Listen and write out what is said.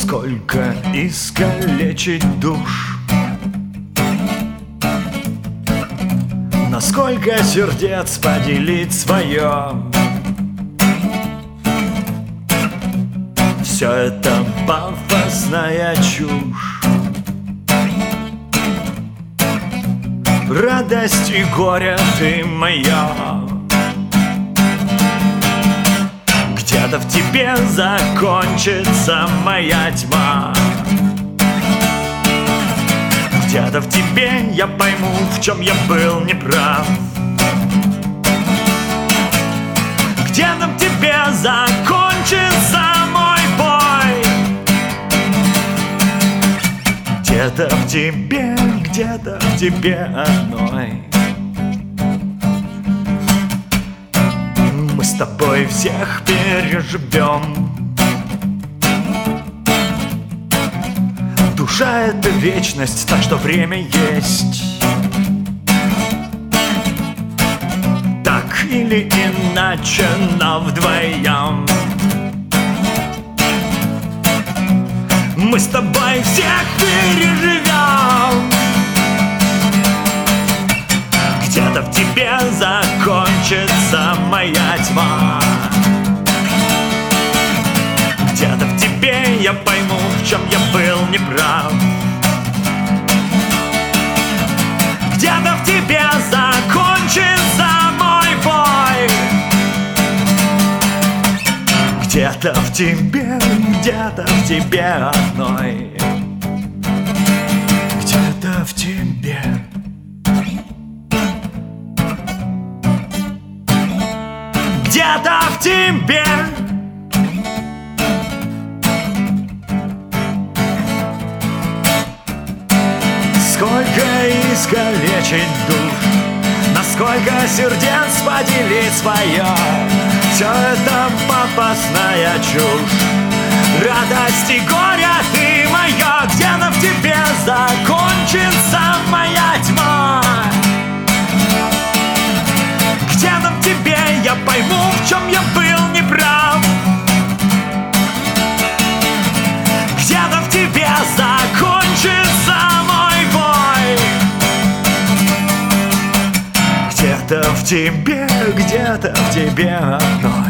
Насколько искалечить душ, насколько сердец поделить свое. Все это пафосная чушь. Радость и горе ты моя. Где-то в тебе закончится моя тьма. Где-то в тебе я пойму, в чем я был неправ. Где-то в тебе закончится мой бой. Где-то в тебе одной. Мы с тобой всех переживем. Душа — это вечность, так что время есть. Так или иначе, но вдвоем. Мы с тобой всех переживем. Где-то в тебе закончится моя тьма. Где-то в тебе я пойму, в чем я был неправ. Где-то в тебе закончится мой бой. Где-то в тебе одной. Где-то в тебе. Где-то в тебе. Сколько искалечить душ, насколько сердец поделить свое. Все это пафосная чушь. Радость и горе ты моя. Где-то в тебе закончится моя тьма. Где-то в тебе я пойму, в чем я был неправ. Где-то в тебе закончится мой бой. Где-то в тебе одной.